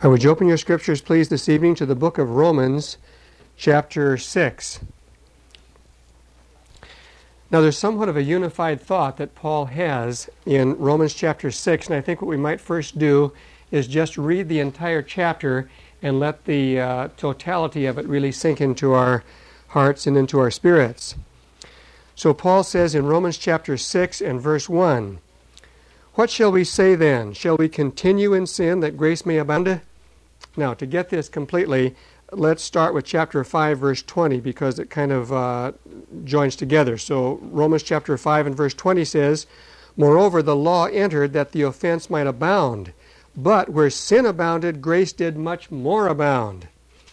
Would you open your scriptures, please, this evening to the book of Romans, chapter 6. Now, there's somewhat of a unified thought that Paul has in Romans chapter 6, and I think what we might first do is just read the entire chapter and let the totality of it really sink into our hearts and into our spirits. So Paul says in Romans chapter 6 and verse 1, "What shall we say then? Shall we continue in sin that grace may abound?" Now, to get this completely, let's start with chapter 5, verse 20, because it kind of joins together. So Romans chapter 5 and verse 20 says, "Moreover, the law entered that the offense might abound. But where sin abounded, grace did much more abound.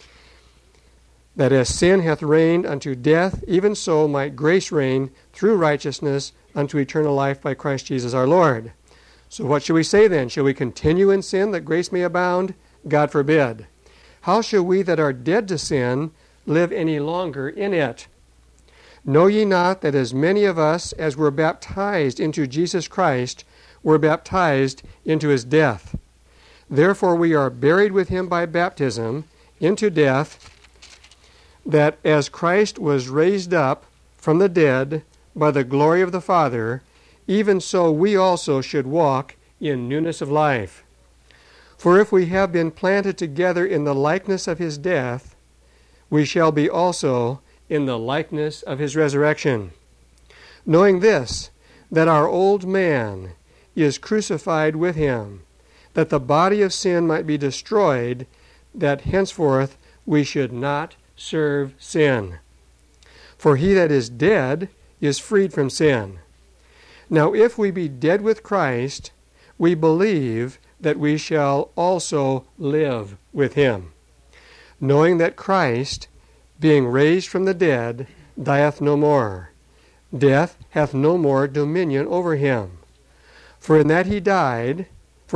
That as sin hath reigned unto death, even so might grace reign through righteousness unto eternal life by Christ Jesus our Lord." So what shall we say then? Shall we continue in sin that grace may abound? God forbid. How shall we that are dead to sin live any longer in it? Know ye not that as many of us as were baptized into Jesus Christ were baptized into his death? Therefore we are buried with him by baptism into death, that as Christ was raised up from the dead by the glory of the Father, even so we also should walk in newness of life. For if we have been planted together in the likeness of his death, we shall be also in the likeness of his resurrection. Knowing this, that our old man is crucified with him, that the body of sin might be destroyed, that henceforth we should not serve sin. For he that is dead is freed from sin. Now if we be dead with Christ, we believe that we shall also live with him, knowing that Christ, being raised from the dead, dieth no more. Death hath no more dominion over him. For in that he died,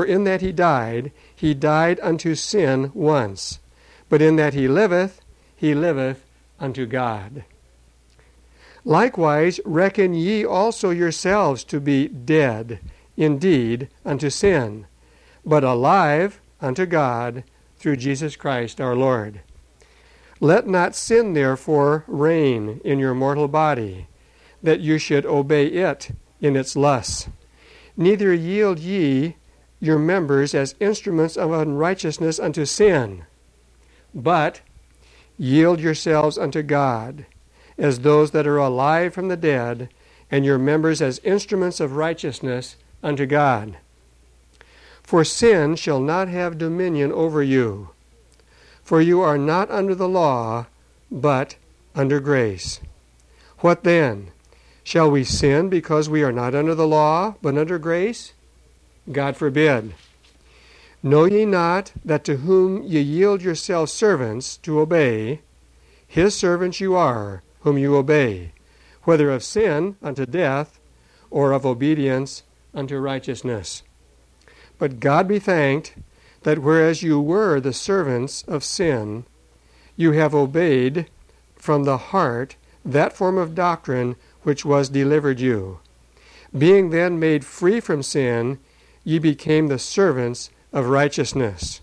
he died unto sin once. But in that he liveth unto God. Likewise reckon ye also yourselves to be dead, indeed, unto sin, but alive unto God through Jesus Christ our Lord. Let not sin therefore reign in your mortal body, that you should obey it in its lusts. Neither yield ye your members as instruments of unrighteousness unto sin, but yield yourselves unto God, as those that are alive from the dead, and your members as instruments of righteousness unto God. For sin shall not have dominion over you, for you are not under the law, but under grace. What then? Shall we sin because we are not under the law, but under grace? God forbid. Know ye not that to whom ye yield yourselves servants to obey, his servants you are, whom you obey, whether of sin unto death, or of obedience unto righteousness? But God be thanked, that whereas you were the servants of sin, you have obeyed from the heart that form of doctrine which was delivered you. Being then made free from sin, ye became the servants of righteousness.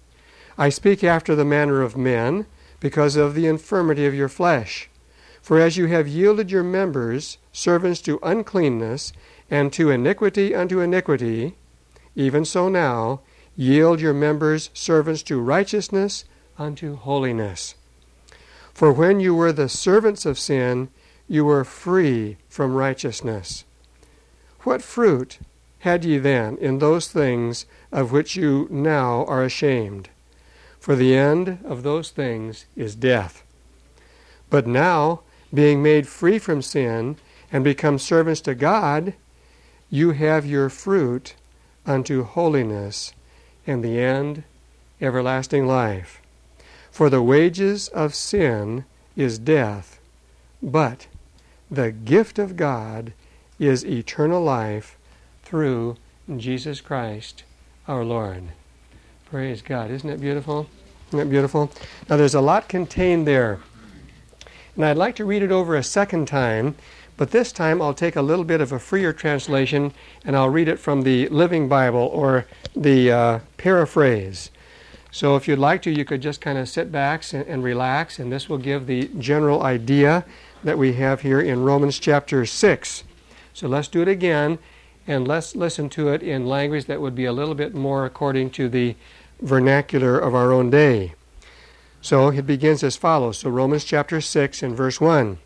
I speak after the manner of men, because of the infirmity of your flesh. For as you have yielded your members servants to uncleanness, and to iniquity unto iniquity, even so now yield your members servants to righteousness unto holiness. For when you were the servants of sin, you were free from righteousness. What fruit had ye then in those things of which you now are ashamed? For the end of those things is death. But now, being made free from sin, and become servants to God, you have your fruit unto holiness, and the end everlasting life. For the wages of sin is death, but the gift of God is eternal life through Jesus Christ our Lord. Praise God. Isn't it beautiful? Isn't it beautiful? Now there's a lot contained there. And I'd like to read it over a second time, but this time I'll take a little bit of a freer translation and I'll read it from the Living Bible, or the paraphrase. So if you'd like to, you could just kind of sit back and relax, and this will give the general idea that we have here in Romans chapter 6. So let's do it again, and let's listen to it in language that would be a little bit more according to the vernacular of our own day. So it begins as follows. So Romans chapter 6 and verse 1.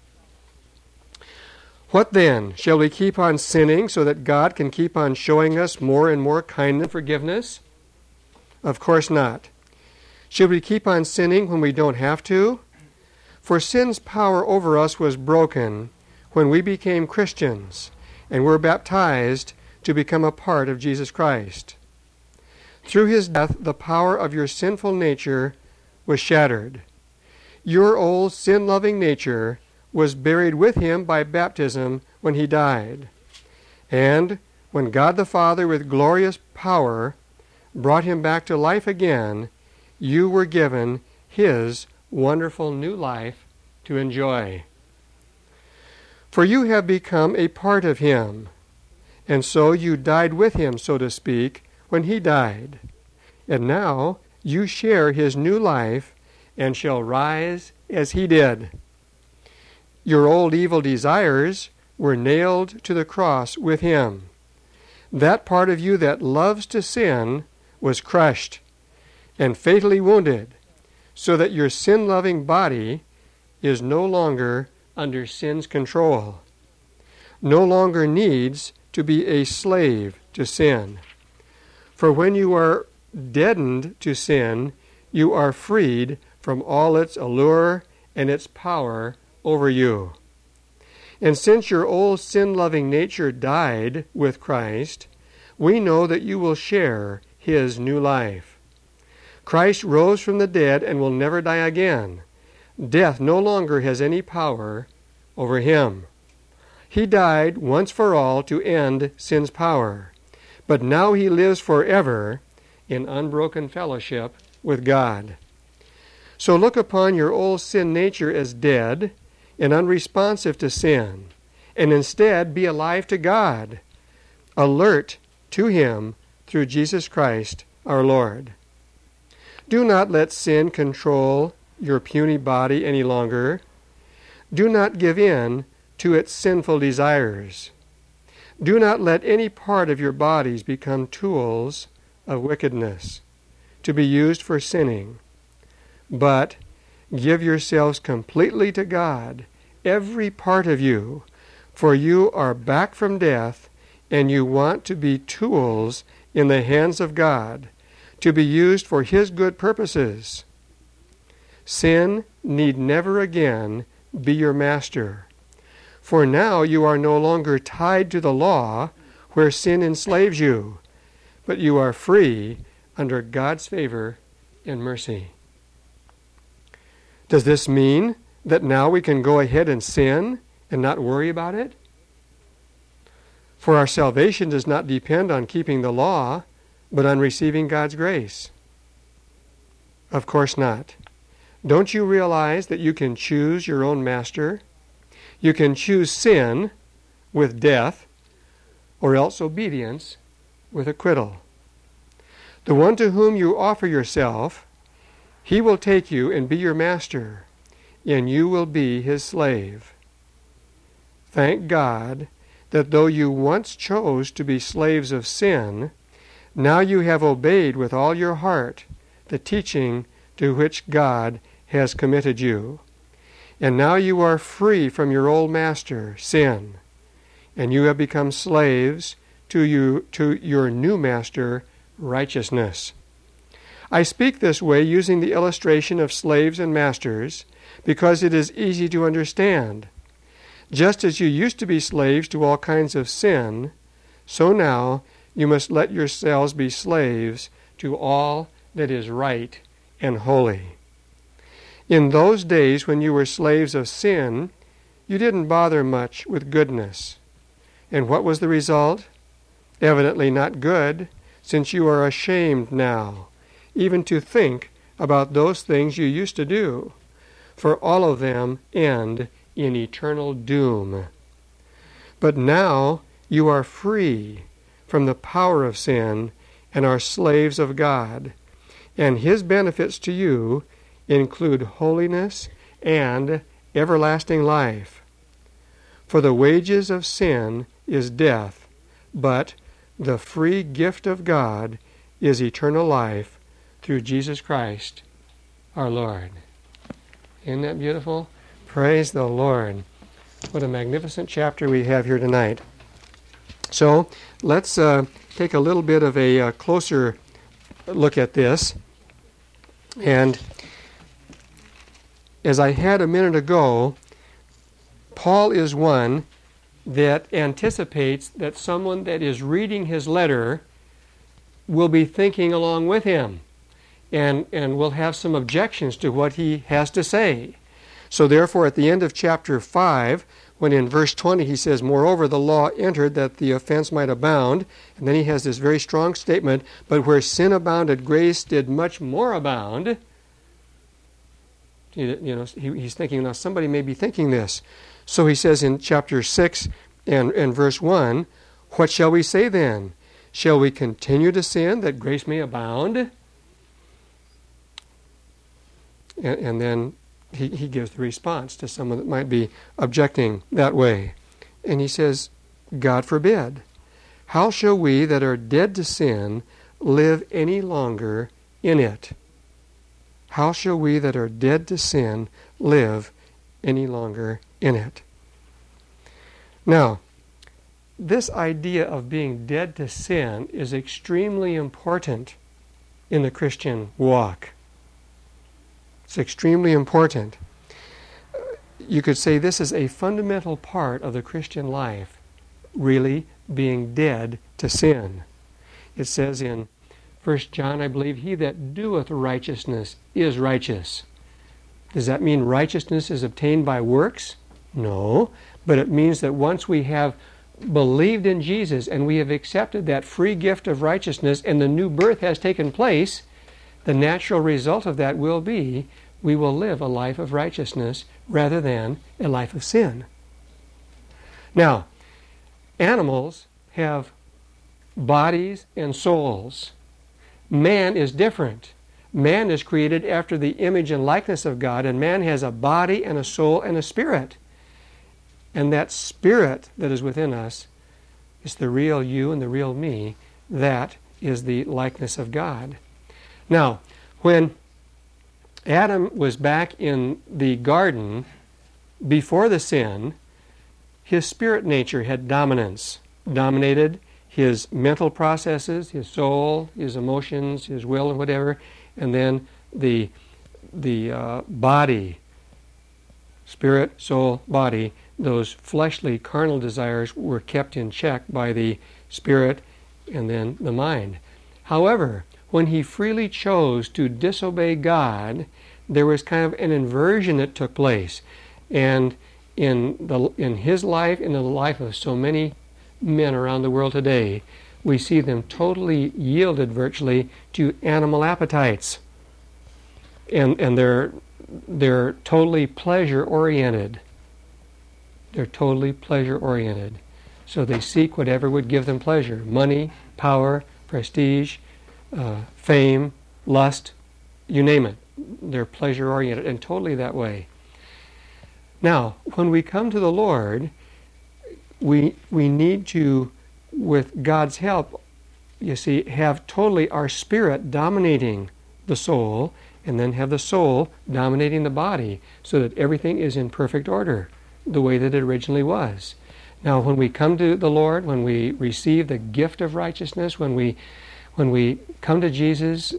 What then? Shall we keep on sinning so that God can keep on showing us more and more kindness and forgiveness? Of course not. Should we keep on sinning when we don't have to? For sin's power over us was broken when we became Christians and were baptized to become a part of Jesus Christ. Through his death, the power of your sinful nature was shattered. Your old sin-loving nature was buried with him by baptism when he died. And when God the Father with glorious power brought him back to life again, you were given his wonderful new life to enjoy. For you have become a part of him, and so you died with him, so to speak, when he died. And now you share his new life and shall rise as he did. Your old evil desires were nailed to the cross with him. That part of you that loves to sin was crushed and fatally wounded, so that your sin-loving body is no longer under sin's control, no longer needs to be a slave to sin. For when you are deadened to sin, you are freed from all its allure and its power over you. And since your old sin-loving nature died with Christ, we know that you will share his new life. Christ rose from the dead and will never die again. Death no longer has any power over him. He died once for all to end sin's power, but now he lives forever in unbroken fellowship with God. So look upon your old sin nature as dead and unresponsive to sin, and instead be alive to God, alert to him through Jesus Christ our Lord. Do not let sin control your puny body any longer. Do not give in to its sinful desires. Do not let any part of your bodies become tools of wickedness, to be used for sinning, but give yourselves completely to God, every part of you, for you are back from death, and you want to be tools in the hands of God, to be used for his good purposes. Sin need never again be your master, for now you are no longer tied to the law where sin enslaves you, but you are free under God's favor and mercy. Does this mean that now we can go ahead and sin and not worry about it? For our salvation does not depend on keeping the law, but on receiving God's grace. Of course not. Don't you realize that you can choose your own master? You can choose sin with death, or else obedience with acquittal. The one to whom you offer yourself, he will take you and be your master, and you will be his slave. Thank God that though you once chose to be slaves of sin, now you have obeyed with all your heart the teaching to which God has committed you. And now you are free from your old master, sin, and you have become slaves to your new master, righteousness. I speak this way using the illustration of slaves and masters because it is easy to understand. Just as you used to be slaves to all kinds of sin, so now you must let yourselves be slaves to all that is right and holy. In those days when you were slaves of sin, you didn't bother much with goodness. And what was the result? Evidently not good, since you are ashamed now, even to think about those things you used to do, for all of them end in eternal doom. But now you are free from the power of sin and are slaves of God, And his benefits to you include holiness and everlasting life. For the wages of sin is death, but the free gift of God is eternal life through Jesus Christ our Lord. Isn't that beautiful? Praise the Lord. What a magnificent chapter we have here tonight. So let's take a little bit of a closer look at this. And as I had a minute ago, Paul is one that anticipates that someone that is reading his letter will be thinking along with him and will have some objections to what he has to say. So therefore, at the end of chapter 5, when in verse 20 he says, "Moreover, the law entered that the offense might abound," and then he has this very strong statement, "But where sin abounded, grace did much more abound." He's thinking, now somebody may be thinking this. So he says in chapter 6 and verse 1, "What shall we say then? Shall we continue to sin that grace may abound?" And then he gives the response to someone that might be objecting that way. And he says, "God forbid. How shall we that are dead to sin live any longer in it?" How shall we that are dead to sin live any longer in it? Now, this idea of being dead to sin is extremely important in the Christian walk. It's extremely important. You could say this is a fundamental part of the Christian life, really being dead to sin. It says in 1 John, I believe, "He that doeth righteousness is righteous." Does that mean righteousness is obtained by works? No, but it means that once we have believed in Jesus and we have accepted that free gift of righteousness and the new birth has taken place, the natural result of that will be we will live a life of righteousness rather than a life of sin. Now, animals have bodies and souls. Man is different. Man is created after the image and likeness of God, and man has a body and a soul and a spirit. And that spirit that is within us is the real you and the real me. That is the likeness of God. Now, when Adam was back in the garden before the sin, his spirit nature had dominated his mental processes, his soul, his emotions, his will, and whatever, and then the body, spirit, soul, body, those fleshly, carnal desires were kept in check by the spirit and then the mind. However, when he freely chose to disobey God, there was kind of an inversion that took place. And in his life, in the life of so many men around the world today, we see them totally yielded virtually to animal appetites. And they're totally pleasure-oriented. They're totally pleasure-oriented. So they seek whatever would give them pleasure. Money, power, prestige, fame, lust, you name it. They're pleasure-oriented and totally that way. Now, when we come to the Lord, we need to, with God's help, you see, have totally our spirit dominating the soul, and then have the soul dominating the body, so that everything is in perfect order, the way that it originally was. Now, when we come to the Lord, when we receive the gift of righteousness, when we come to Jesus,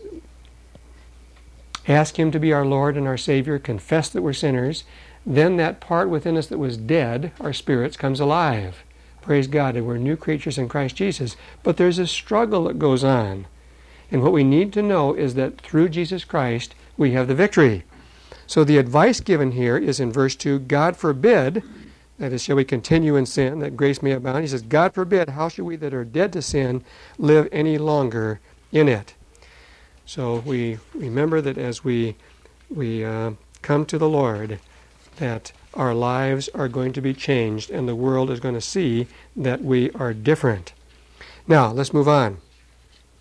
ask Him to be our Lord and our Savior, confess that we're sinners, then that part within us that was dead, our spirits, comes alive. Praise God, and we're new creatures in Christ Jesus. But there's a struggle that goes on. And what we need to know is that through Jesus Christ, we have the victory. So the advice given here is in verse 2, God forbid, that is, shall we continue in sin, that grace may abound? He says, God forbid, how shall we that are dead to sin live any longer in it? So we remember that as we come to the Lord, that our lives are going to be changed and the world is going to see that we are different. Now, let's move on.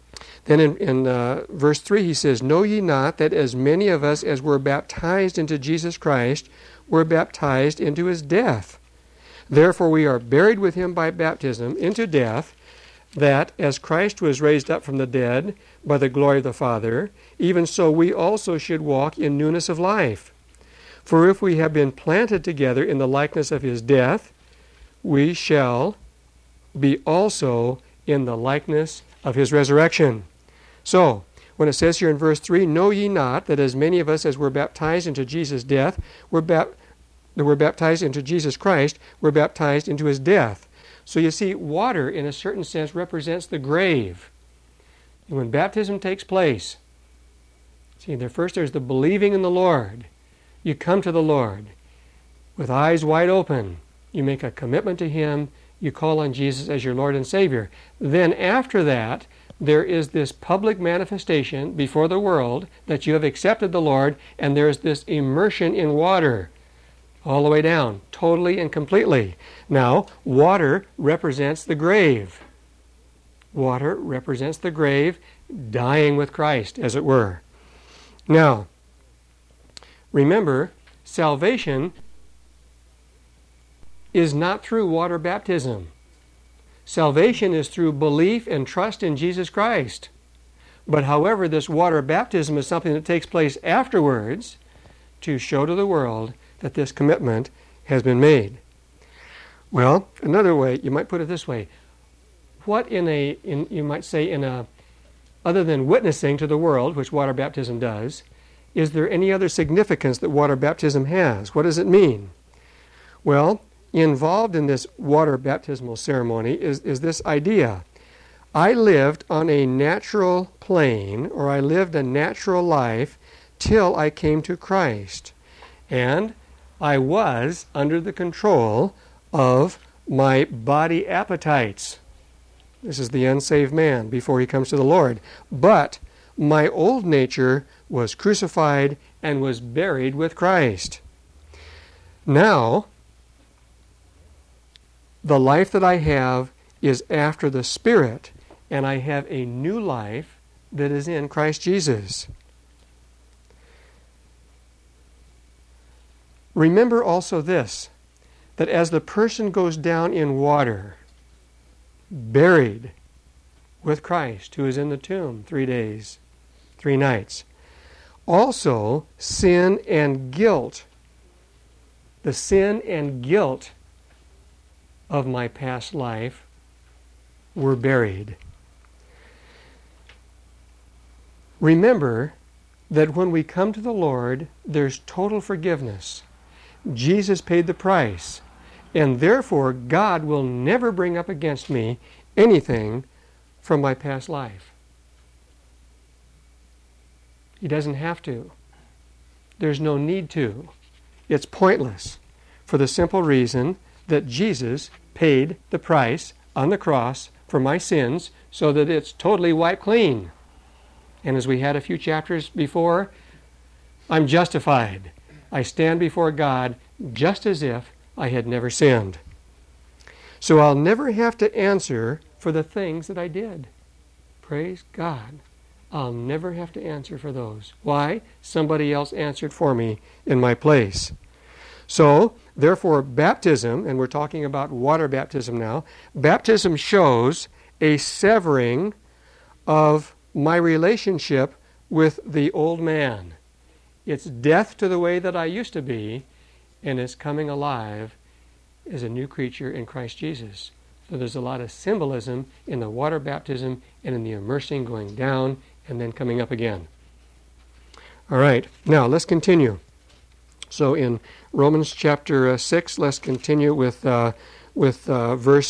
Then in verse 3 he says, "Know ye not that as many of us as were baptized into Jesus Christ were baptized into his death? Therefore we are buried with him by baptism into death, that as Christ was raised up from the dead by the glory of the Father, even so we also should walk in newness of life. For if we have been planted together in the likeness of his death, we shall be also in the likeness of his resurrection." So, when it says here in verse 3, "Know ye not that as many of us as were baptized into Jesus' death, were baptized into Jesus Christ, were baptized into his death." So you see, water, in a certain sense, represents the grave. And when baptism takes place, see, there's the believing in the Lord. You come to the Lord with eyes wide open. You make a commitment to him. You call on Jesus as your Lord and Savior. Then after that, there is this public manifestation before the world that you have accepted the Lord, and there's this immersion in water all the way down, totally and completely. Now, water represents the grave. Water represents the grave, dying with Christ, as it were. Now, remember, salvation is not through water baptism. Salvation is through belief and trust in Jesus Christ. But however, this water baptism is something that takes place afterwards to show to the world that this commitment has been made. Well, another way, you might put it this way. What you might say other than witnessing to the world, which water baptism does, is there any other significance that water baptism has? What does it mean? Well, involved in this water baptismal ceremony is this idea. I lived on a natural plane, or I lived a natural life till I came to Christ. And I was under the control of my body appetites. This is the unsaved man before he comes to the Lord. But my old nature was crucified and was buried with Christ. Now, the life that I have is after the Spirit, and I have a new life that is in Christ Jesus. Remember also this, that as the person goes down in water, buried with Christ, who is in the tomb 3 days, 3 nights, also sin and guilt, the sin and guilt of my past life were buried. Remember that when we come to the Lord, there's total forgiveness. Jesus paid the price, and therefore God will never bring up against me anything from my past life. He doesn't have to. There's no need to. It's pointless, for the simple reason that Jesus paid the price on the cross for my sins so that it's totally wiped clean. And as we had a few chapters before, I'm justified. I stand before God just as if I had never sinned. So I'll never have to answer for the things that I did. Praise God. I'll never have to answer for those. Why? Somebody else answered for me in my place. So, therefore, baptism, and we're talking about water baptism now, baptism shows a severing of my relationship with the old man. It's death to the way that I used to be, and it's coming alive as a new creature in Christ Jesus. So there's a lot of symbolism in the water baptism and in the immersing going down and then coming up again. All right, now let's continue. So in Romans chapter 6, let's continue with verse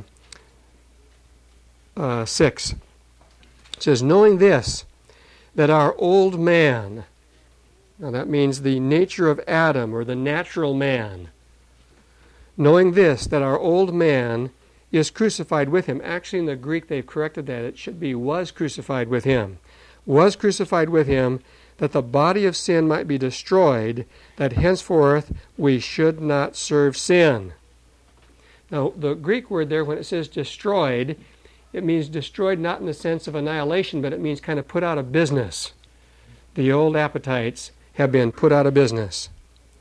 6. It says, "Knowing this, that our old man," now that means the nature of Adam, or the natural man, "knowing this, that our old man is crucified with him." Actually, in the Greek, they've corrected that. It should be "was crucified with him." "Was crucified with him, that the body of sin might be destroyed, that henceforth we should not serve sin." Now, the Greek word there, when it says destroyed, it means destroyed not in the sense of annihilation, but it means kind of put out of business. The old appetites have been put out of business.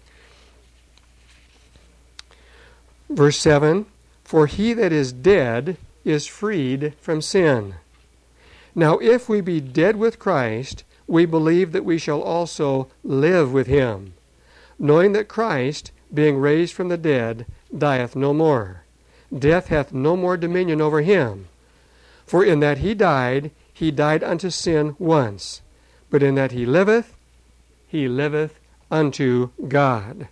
Verse 7, for he that is dead is freed from sin. Now if we be dead with Christ, we believe that we shall also live with him, knowing that Christ, being raised from the dead, dieth no more. Death hath no more dominion over him. For in that he died unto sin once. But in that he liveth unto God.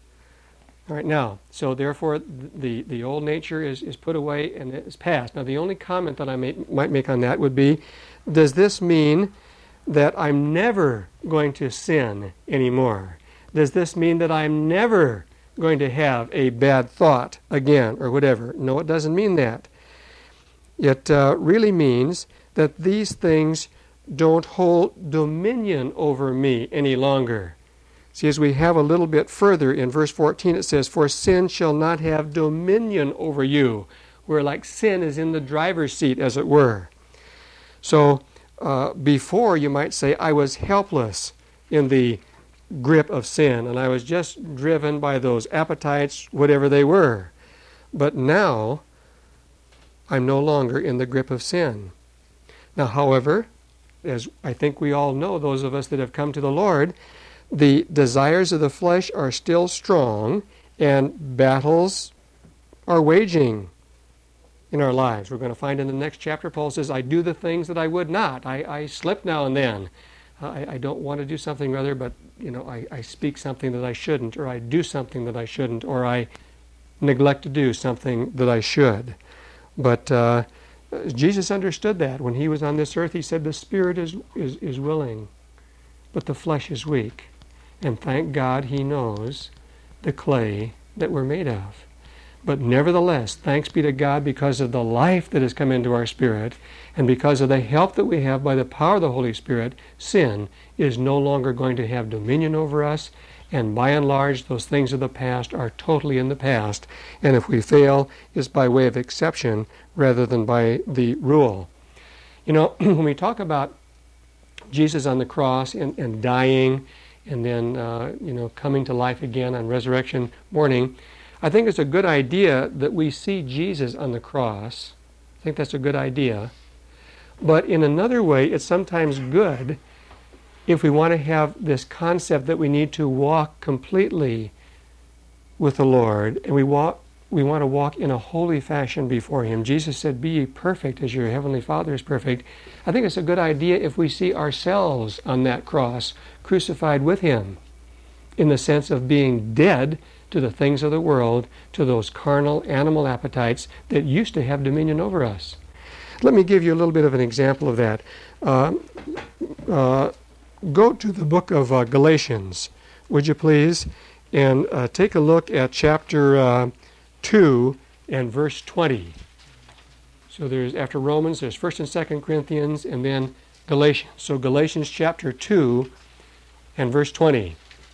All right, now, so therefore the old nature is put away and it is past. Now the only comment that I might make on that would be, does this mean that I'm never going to sin anymore? Does this mean that I'm never going to have a bad thought again or whatever? No, it doesn't mean that. It really means that these things don't hold dominion over me any longer. See, as we have a little bit further in verse 14, it says, for sin shall not have dominion over you, where like sin is in the driver's seat, as it were. So before, you might say, I was helpless in the grip of sin, and I was just driven by those appetites, whatever they were. But now, I'm no longer in the grip of sin. Now, however, as I think we all know, those of us that have come to the Lord, the desires of the flesh are still strong, and battles are waging in our lives. We're going to find in the next chapter, Paul says, I do the things that I would not. I slip now and then. I don't want to do something rather, but I speak something that I shouldn't, or I do something that I shouldn't, or I neglect to do something that I should. But Jesus understood that. When he was on this earth, he said, the spirit is willing, but the flesh is weak. And thank God he knows the clay that we're made of. But nevertheless, thanks be to God because of the life that has come into our spirit, and because of the help that we have by the power of the Holy Spirit, sin is no longer going to have dominion over us, and by and large, those things of the past are totally in the past, and if we fail, it's by way of exception rather than by the rule. When we talk about Jesus on the cross and dying, and then coming to life again on resurrection morning, I think it's a good idea that we see Jesus on the cross. I think that's a good idea. But in another way, it's sometimes good if we want to have this concept that we need to walk completely with the Lord, and we want to walk in a holy fashion before him. Jesus said, be ye perfect as your heavenly Father is perfect. I think it's a good idea if we see ourselves on that cross, crucified with him, in the sense of being dead to the things of the world, to those carnal animal appetites that used to have dominion over us. Let me give you a little bit of an example of that. Go to the book of Galatians, would you please, and take a look at chapter 2 and verse 20. So there's, after Romans, there's 1st and 2nd Corinthians, and then Galatians. So Galatians chapter 2 and verse 20.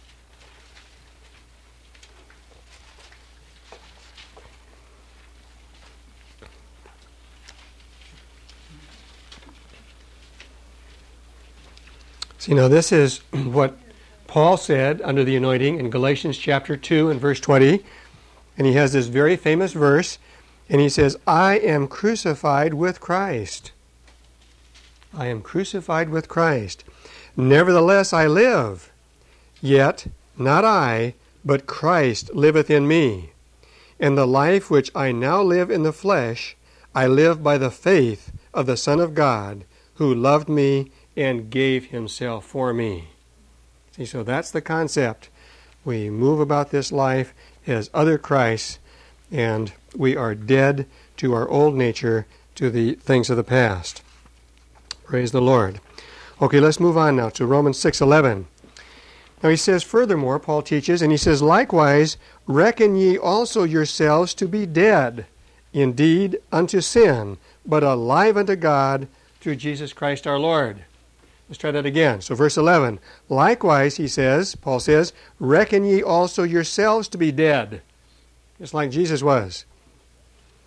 See, now this is what Paul said under the anointing in Galatians chapter 2 and verse 20. And he has this very famous verse, and he says, I am crucified with Christ. I am crucified with Christ. Nevertheless I live, yet not I, but Christ liveth in me. And the life which I now live in the flesh, I live by the faith of the Son of God, who loved me and gave himself for me. See, so that's the concept. We move about this life as other Christs, and we are dead to our old nature, to the things of the past. Praise the Lord. Okay, let's move on now to Romans 6:11. Now he says, furthermore, Paul teaches, and he says, likewise, reckon ye also yourselves to be dead, indeed, unto sin, but alive unto God through Jesus Christ our Lord. Let's try that again. So verse 11, likewise, he says, Paul says, reckon ye also yourselves to be dead, just like Jesus was.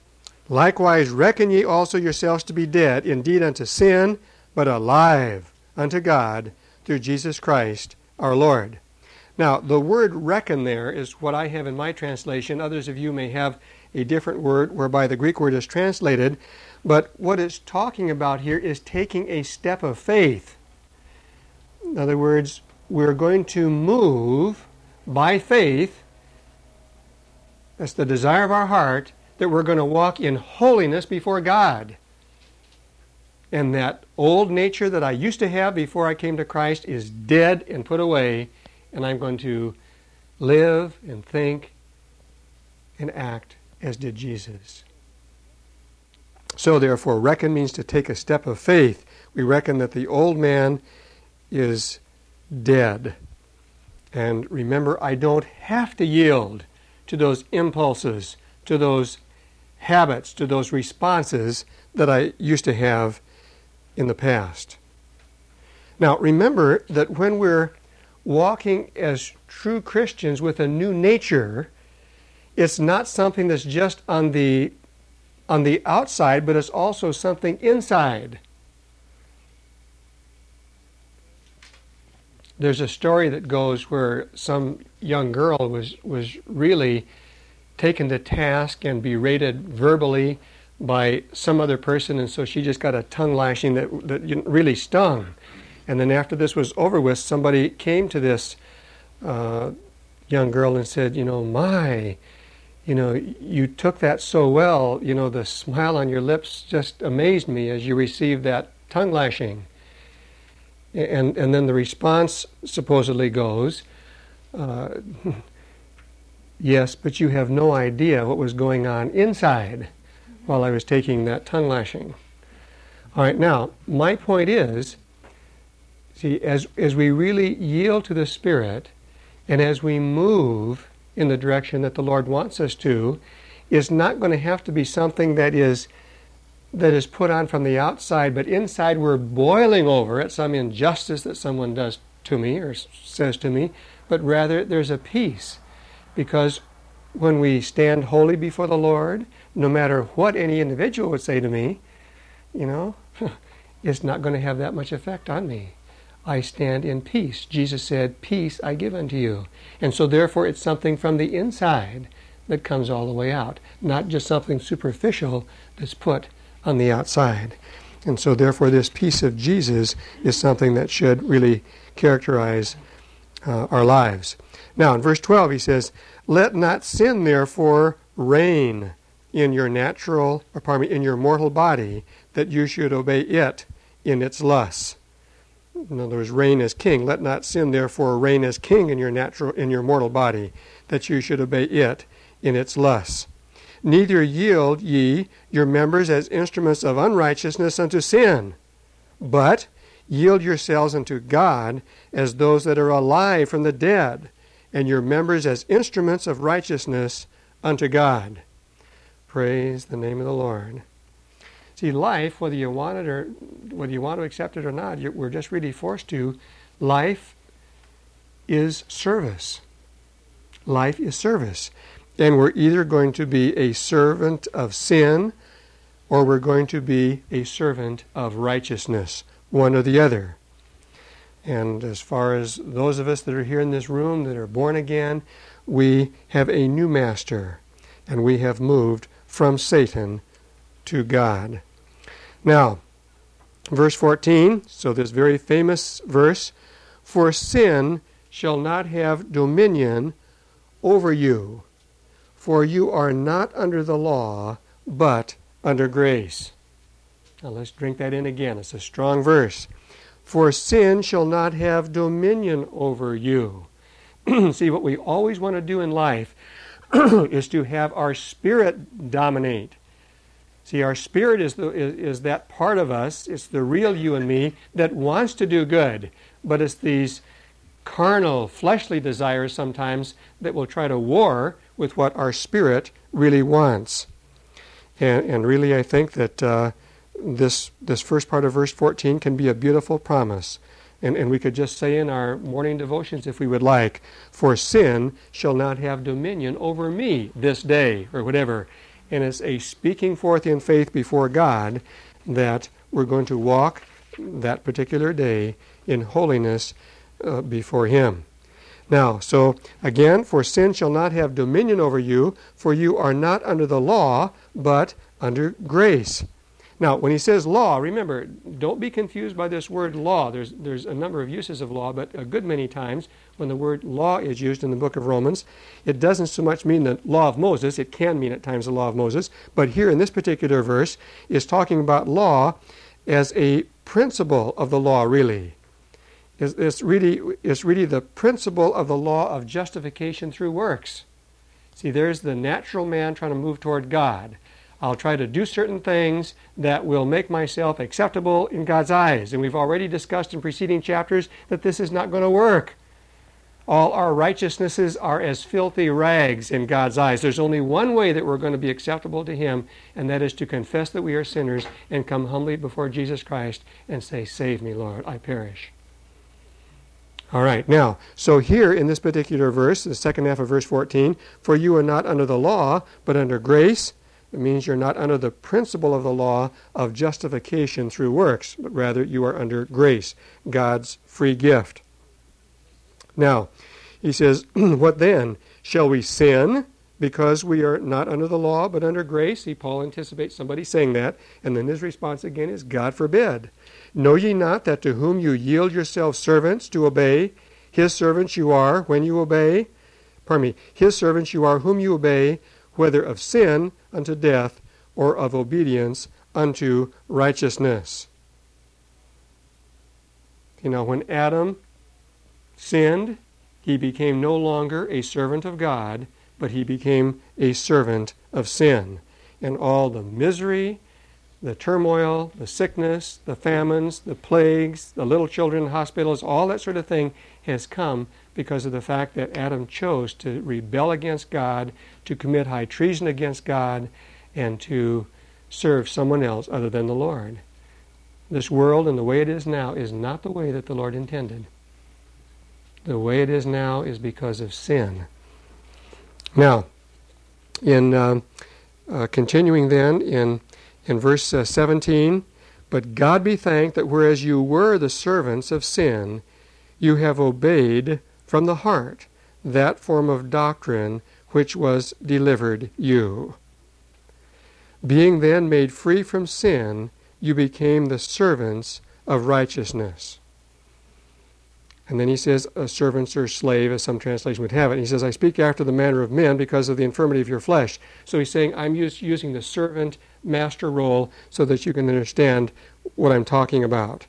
Likewise reckon ye also yourselves to be dead, indeed unto sin, but alive unto God through Jesus Christ our Lord. Now, the word reckon there is what I have in my translation. Others of you may have a different word whereby the Greek word is translated. But what it's talking about here is taking a step of faith. In other words, we're going to move by faith. That's the desire of our heart, that we're going to walk in holiness before God. And that old nature that I used to have before I came to Christ is dead and put away, and I'm going to live and think and act as did Jesus. So therefore, reckon means to take a step of faith. We reckon that the old man is dead. And remember, I don't have to yield to those impulses, to those habits, to those responses that I used to have in the past. Now, remember that when we're walking as true Christians with a new nature, it's not something that's just on the outside, but it's also something inside. There's a story that goes where some young girl was really taken to task and berated verbally by some other person, and so she just got a tongue lashing that really stung. And then after this was over with, somebody came to this young girl and said, you took that so well. The smile on your lips just amazed me as you received that tongue lashing. And then the response supposedly goes, yes, but you have no idea what was going on inside while I was taking that tongue lashing. All right, now, my point is, see, as we really yield to the Spirit, and as we move in the direction that the Lord wants us to, it's not going to have to be something that is put on from the outside, but inside we're boiling over at some injustice that someone does to me or says to me, but rather there's a peace. Because when we stand holy before the Lord, no matter what any individual would say to me, it's not going to have that much effect on me. I stand in peace. Jesus said, peace I give unto you. And so therefore it's something from the inside that comes all the way out, not just something superficial that's put on the outside. And so therefore this peace of Jesus is something that should really characterize our lives. Now in verse 12 he says, let not sin therefore reign in your in your mortal body, that you should obey it in its lusts. In other words, reign as king. Let not sin therefore reign as king in your mortal body, that you should obey it in its lusts. Neither yield ye your members as instruments of unrighteousness unto sin, but yield yourselves unto God as those that are alive from the dead, and your members as instruments of righteousness unto God. Praise the name of the Lord. See, life, whether you want to accept it or not, we're just really forced to. Life is service. Life is service. And we're either going to be a servant of sin, or we're going to be a servant of righteousness, one or the other. And as far as those of us that are here in this room that are born again, we have a new master, and we have moved from Satan to God. Now, verse 14, so this very famous verse, for sin shall not have dominion over you, for you are not under the law, but under grace. Now let's drink that in again. It's a strong verse. For sin shall not have dominion over you. See, what we always want to do in life is to have our spirit dominate. See, our spirit is that part of us, it's the real you and me, that wants to do good. But it's these carnal, fleshly desires sometimes that will try to war with what our spirit really wants. And really I think that this first part of verse 14 can be a beautiful promise. And we could just say in our morning devotions, if we would like, for sin shall not have dominion over me this day, or whatever. and it's a speaking forth in faith before God that we're going to walk that particular day in holiness before Him. Now, so again, for sin shall not have dominion over you, for you are not under the law, but under grace. Now, when he says law, remember, don't be confused by this word law. There's a number of uses of law, but a good many times when the word law is used in the book of Romans, it doesn't so much mean the law of Moses. It can mean at times the law of Moses, but here in this particular verse is talking about law as a principle of the law, really. It's really the principle of the law of justification through works. See, there's the natural man trying to move toward God. I'll try to do certain things that will make myself acceptable in God's eyes. And we've already discussed in preceding chapters that this is not going to work. All our righteousnesses are as filthy rags in God's eyes. There's only one way that we're going to be acceptable to Him, and that is to confess that we are sinners and come humbly before Jesus Christ and say, "Save me, Lord, I perish." All right, now, so here in this particular verse, the second half of verse 14, for you are not under the law, but under grace. It means you're not under the principle of the law of justification through works, but rather you are under grace, God's free gift. Now, he says, what then? Shall we sin because we are not under the law, but under grace? See, Paul anticipates somebody saying that, and then his response again is, God forbid. Know ye not that to whom you yield yourselves servants to obey, his servants you are when you obey? His servants you are whom you obey, whether of sin unto death, or of obedience unto righteousness. You know, when Adam sinned, he became no longer a servant of God, but he became a servant of sin. And all the misery, the turmoil, the sickness, the famines, the plagues, the little children in hospitals, all that sort of thing has come because of the fact that Adam chose to rebel against God, to commit high treason against God, and to serve someone else other than the Lord. This world and the way it is now is not the way that the Lord intended. The way it is now is because of sin. Now, in continuing then in verse 17, but God be thanked that whereas you were the servants of sin, you have obeyed from the heart that form of doctrine which was delivered you. Being then made free from sin, you became the servants of righteousness. And then he says, servants or slave, as some translation would have it. He says, I speak after the manner of men because of the infirmity of your flesh. So he's saying, I'm using the servant-master role so that you can understand what I'm talking about.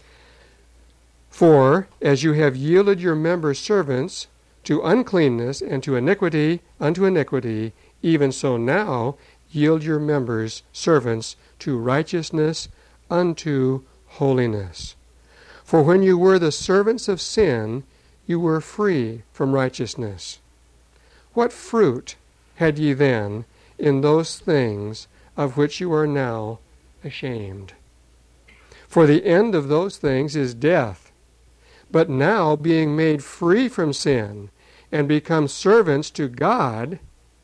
For, as you have yielded your members servants to uncleanness and to iniquity unto iniquity, even so now yield your members servants to righteousness unto holiness. For when you were the servants of sin, you were free from righteousness. What fruit had ye then in those things of which you are now ashamed? For the end of those things is death. But now, being made free from sin and become servants to God,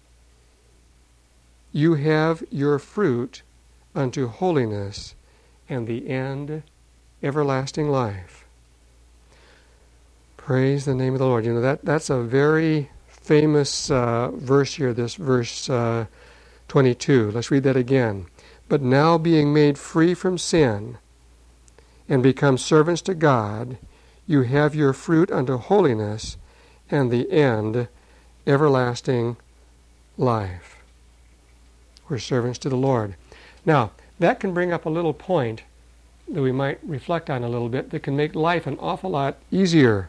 you have your fruit unto holiness, and the end everlasting life. Praise the name of the Lord. You know, that's a very famous verse here, this verse 22. Let's read that again. But now being made free from sin and become servants to God, you have your fruit unto holiness, and the end everlasting life. We're servants to the Lord. Now, that can bring up a little point that we might reflect on a little bit that can make life an awful lot easier.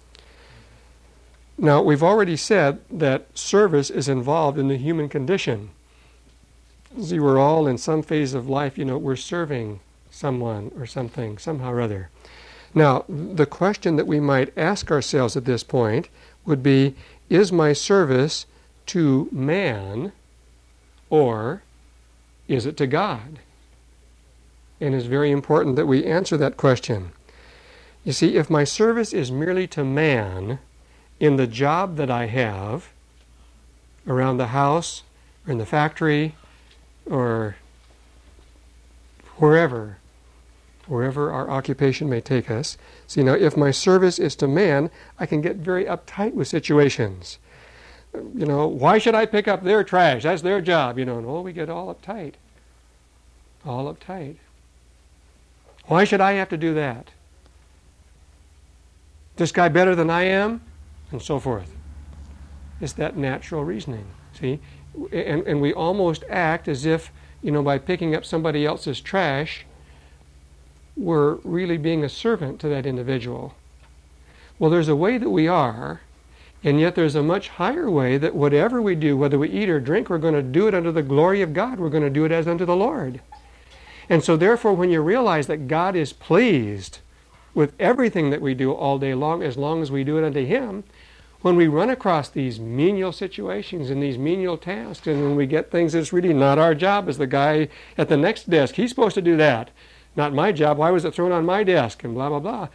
Now, we've already said that service is involved in the human condition. See, we're all in some phase of life, we're serving someone or something, somehow or other. Now, the question that we might ask ourselves at this point would be, is my service to man or is it to God? And it's very important that we answer that question. You see, if my service is merely to man in the job that I have, around the house, or in the factory, or wherever our occupation may take us. See, now, if my service is to man, I can get very uptight with situations. Why should I pick up their trash? That's their job. No, we get all uptight. All uptight. Why should I have to do that? This guy better than I am? And so forth. It's that natural reasoning, see? And we almost act as if, by picking up somebody else's trash, we're really being a servant to that individual. Well, there's a way that we are, and yet there's a much higher way that whatever we do, whether we eat or drink, we're going to do it unto the glory of God. We're going to do it as unto the Lord. And so therefore, when you realize that God is pleased with everything that we do all day long as we do it unto Him, when we run across these menial situations and these menial tasks, and when we get things that's really not our job, as the guy at the next desk, he's supposed to do that. Not my job. Why was it thrown on my desk? And blah, blah, blah.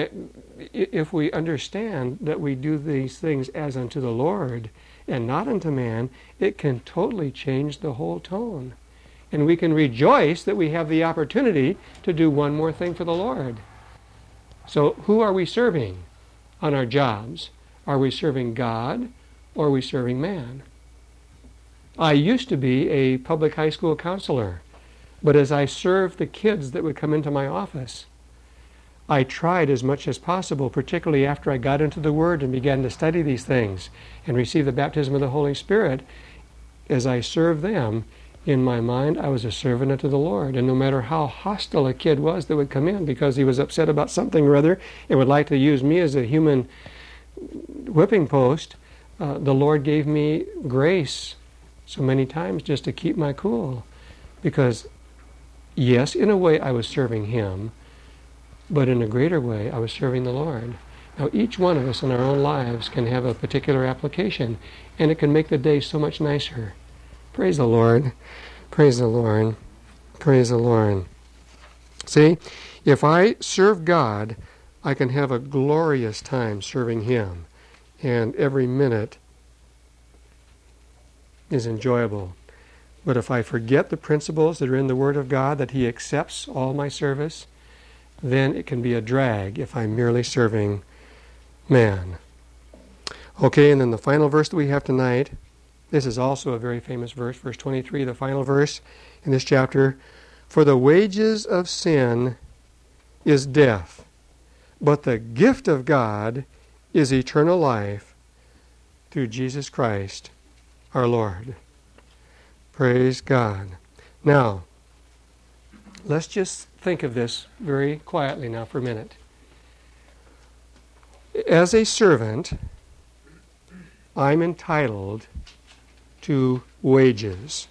If we understand that we do these things as unto the Lord and not unto man, it can totally change the whole tone. And we can rejoice that we have the opportunity to do one more thing for the Lord. So who are we serving on our jobs? Are we serving God or are we serving man? I used to be a public high school counselor. But as I served the kids that would come into my office, I tried as much as possible, particularly after I got into the Word and began to study these things and receive the baptism of the Holy Spirit. As I served them, in my mind, I was a servant unto the Lord. And no matter how hostile a kid was that would come in because he was upset about something or other and would like to use me as a human whipping post, the Lord gave me grace so many times just to keep my cool. Because yes, in a way I was serving Him, but in a greater way I was serving the Lord. Now each one of us in our own lives can have a particular application, and it can make the day so much nicer. Praise the Lord. Praise the Lord. Praise the Lord. See, if I serve God, I can have a glorious time serving Him, and every minute is enjoyable. But if I forget the principles that are in the Word of God, that He accepts all my service, then it can be a drag if I'm merely serving man. Okay, and then the final verse that we have tonight, this is also a very famous verse, verse 23, the final verse in this chapter. For the wages of sin is death, but the gift of God is eternal life through Jesus Christ our Lord. Praise God. Now, let's just think of this very quietly now for a minute. As a servant, I'm entitled to wages.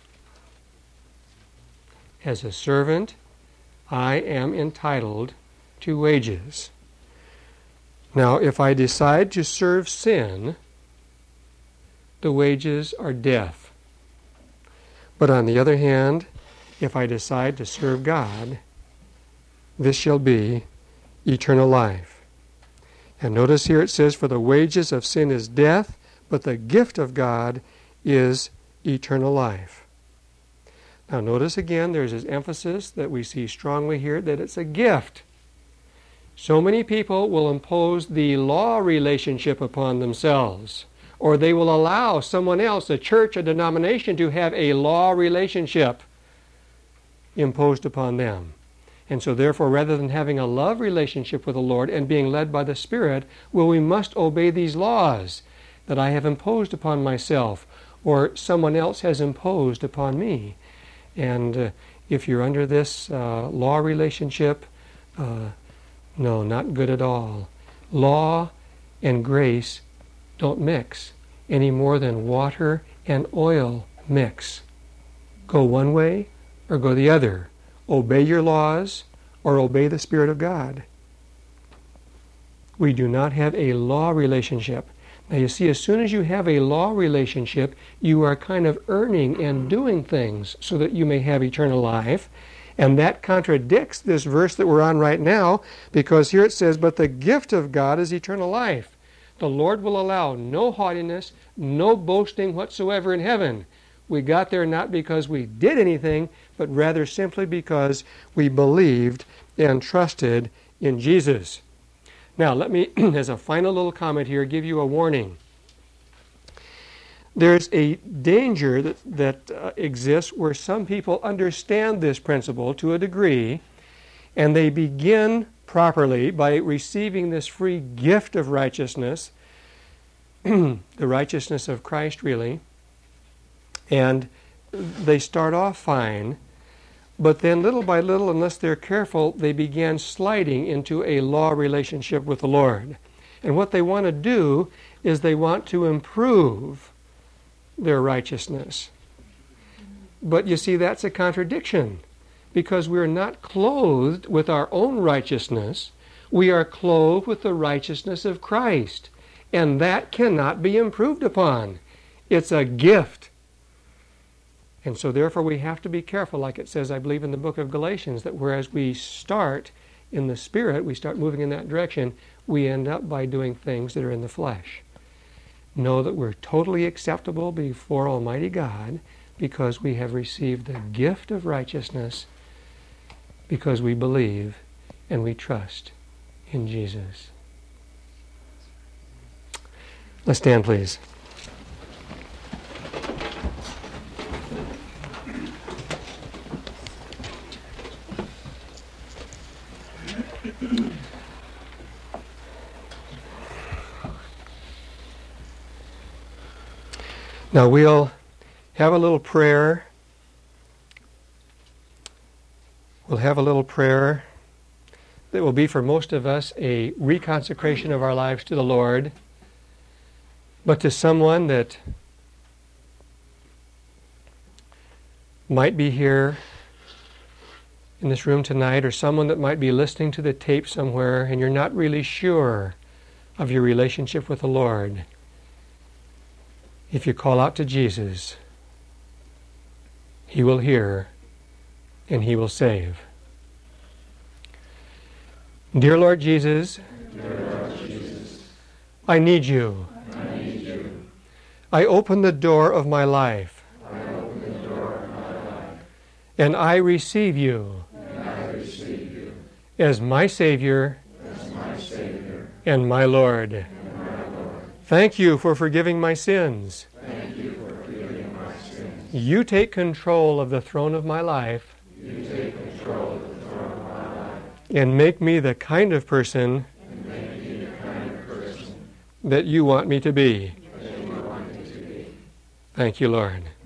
As a servant, I am entitled to wages. Now, if I decide to serve sin, the wages are death. But on the other hand, if I decide to serve God, this shall be eternal life. And notice here it says, for the wages of sin is death, but the gift of God is eternal life. Now notice again, there's this emphasis that we see strongly here, that it's a gift. So many people will impose the law relationship upon themselves, or they will allow someone else, a church, a denomination, to have a law relationship imposed upon them. And so therefore, rather than having a love relationship with the Lord and being led by the Spirit, we must obey these laws that I have imposed upon myself, or someone else has imposed upon me. And if you're under this law relationship, no, not good at all. Law and grace don't mix any more than water and oil mix. Go one way or go the other. Obey your laws or obey the Spirit of God. We do not have a law relationship. Now you see, as soon as you have a law relationship, you are kind of earning and doing things so that you may have eternal life. And that contradicts this verse that we're on right now, because here it says, but the gift of God is eternal life. The Lord will allow no haughtiness, no boasting whatsoever in heaven. We got there not because we did anything, but rather simply because we believed and trusted in Jesus. Now, let me, as a final little comment here, give you a warning. There's a danger that exists where some people understand this principle to a degree, and they begin properly by receiving this free gift of righteousness, the righteousness of Christ really, and they start off fine, but then little by little, unless they're careful, they begin sliding into a law relationship with the Lord. And what they want to do is they want to improve their righteousness. But you see, that's a contradiction, because we're not clothed with our own righteousness. We are clothed with the righteousness of Christ, and that cannot be improved upon. It's a gift. And so therefore we have to be careful, like it says, I believe, in the book of Galatians, that whereas we start in the Spirit, we start moving in that direction, we end up by doing things that are in the flesh. Know that we're totally acceptable before Almighty God because we have received the gift of righteousness, because we believe and we trust in Jesus. Let's stand, please. Now we'll have a little prayer. We'll have a little prayer that will be for most of us a reconsecration of our lives to the Lord. But to someone that might be here in this room tonight, or someone that might be listening to the tape somewhere, and you're not really sure of your relationship with the Lord, if you call out to Jesus, He will hear and He will save. Dear Lord Jesus, I need you. I open the door of my life. And I receive you as my Savior and my Lord. Thank you for forgiving my sins. You take control of the throne of my life. And make me the kind of person that you want me to be. Thank you, Lord.